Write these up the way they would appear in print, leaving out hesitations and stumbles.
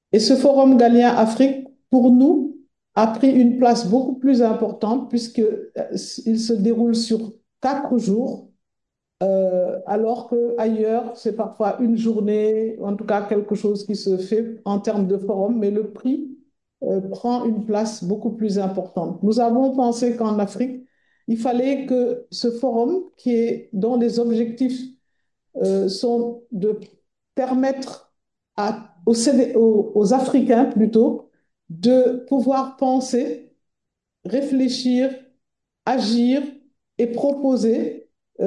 Et ce forum Galien-Afrique, pour nous, a pris une place beaucoup plus importante puisqu'il se déroule sur 4 jours, alors qu'ailleurs, c'est parfois une journée, en tout cas quelque chose qui se fait en termes de forum, mais le prix prend une place beaucoup plus importante. Nous avons pensé qu'en Afrique, il fallait que ce forum, dont les objectifs sont de permettre aux Africains plutôt de pouvoir penser, réfléchir, agir et proposer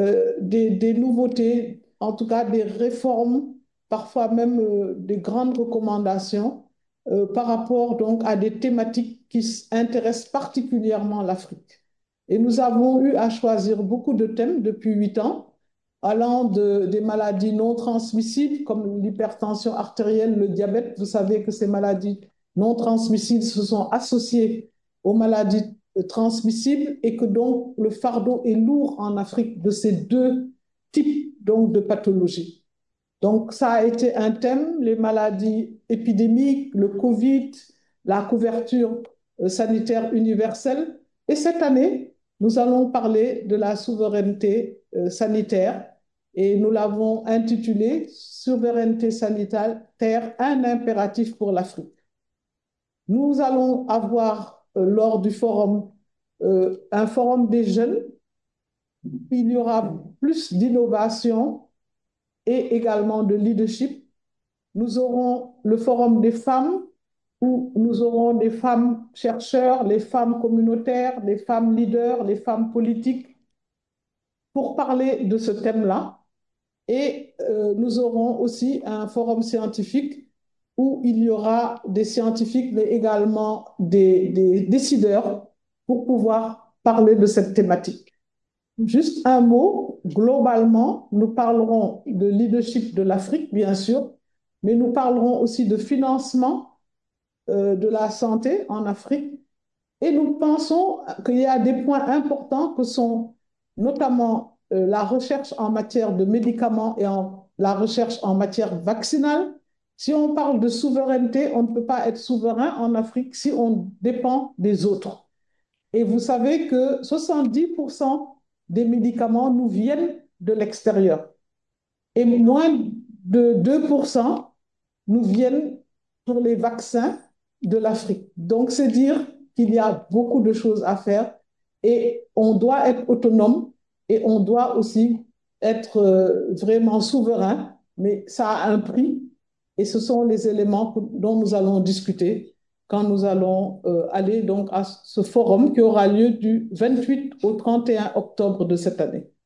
des nouveautés, en tout cas des réformes, parfois même des grandes recommandations par rapport donc à des thématiques qui intéressent particulièrement l'Afrique. Et nous avons eu à choisir beaucoup de thèmes depuis 8 ans, allant des maladies non transmissibles comme l'hypertension artérielle, le diabète. Vous savez que ces maladies non transmissibles se sont associées aux maladies transmissibles et que donc le fardeau est lourd en Afrique de ces deux types donc, de pathologies. Donc ça a été un thème, les maladies épidémiques, le Covid, la couverture sanitaire universelle. Et cette année, nous allons parler de la souveraineté sanitaire et nous l'avons intitulé Souveraineté sanitaire, un impératif pour l'Afrique. Nous allons avoir lors du forum un forum des jeunes. Il y aura plus d'innovation et également de leadership. Nous aurons le forum des femmes où nous aurons des femmes chercheurs, les femmes communautaires, les femmes leaders, les femmes politiques pour parler de ce thème-là. Et nous aurons aussi un forum scientifique où il y aura des scientifiques, mais également des décideurs pour pouvoir parler de cette thématique. Juste un mot, globalement, nous parlerons de leadership de l'Afrique, bien sûr, mais nous parlerons aussi de financement de la santé en Afrique. Et nous pensons qu'il y a des points importants que sont notamment la recherche en matière de médicaments et la recherche en matière vaccinale. Si on parle de souveraineté, on ne peut pas être souverain en Afrique si on dépend des autres. Et vous savez que 70% des médicaments nous viennent de l'extérieur et moins de 2% nous viennent pour les vaccins de l'Afrique. Donc, c'est dire qu'il y a beaucoup de choses à faire et on doit être autonome et on doit aussi être vraiment souverain, mais ça a un prix et ce sont les éléments dont nous allons discuter quand nous allons aller donc à ce forum qui aura lieu du 28 au 31 octobre de cette année.